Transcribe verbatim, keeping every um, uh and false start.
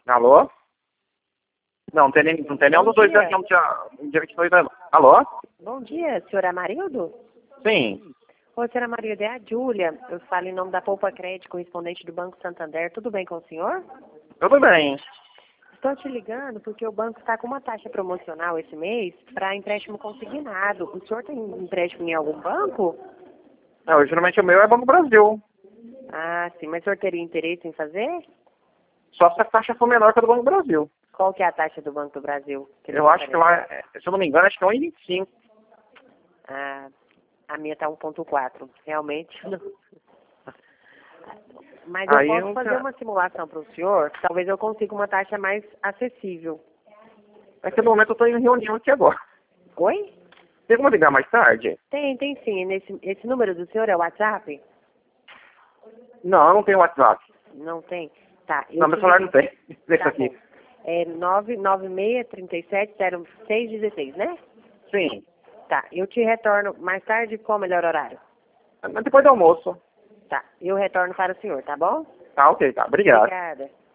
Alô? Não, não tem, nem, não tem nenhum Bom dos dois dia. aqui, não tinha dia vinte e dois não. Alô? Bom dia, senhora Amarildo? Sim. Oi, senhora Amarildo, é a Júlia. Eu falo em nome da Poupa Crédito, correspondente do Banco Santander. Tudo bem com o senhor? Tudo bem. Estou te ligando porque o banco está com uma taxa promocional esse mês para empréstimo consignado. O senhor tem empréstimo em algum banco? Não, geralmente o meu é Banco Brasil. Ah, sim, mas o senhor teria interesse em fazer? Só se a taxa for menor que a do Banco Brasil. Qual que é a taxa do Banco do Brasil? Que ele Eu acho que oferece? lá, é- se eu não me engano, acho que é um e vinte e cinco. Ah, a minha está um ponto quatro. Realmente não. Mas eu Aí posso eu fazer já... uma simulação para o senhor. Talvez eu consiga uma taxa mais acessível. É que no momento eu estou em reunião aqui agora. Oi? Tem como ligar mais tarde? Tem, tem sim. Nesse, esse número do senhor é o WhatsApp? Não, eu não tenho WhatsApp. Não tem? Tá. Eu Não, meu te celular ligo. não tem. Deixa Tá aqui. bom. É nove nove seis, três sete, zero seis um seis, né? Sim. Tá. Eu te retorno mais tarde. Qual o melhor horário? Mas depois do almoço. Tá. Eu retorno para o senhor, tá bom? Tá, ok, tá. Obrigado. Obrigada.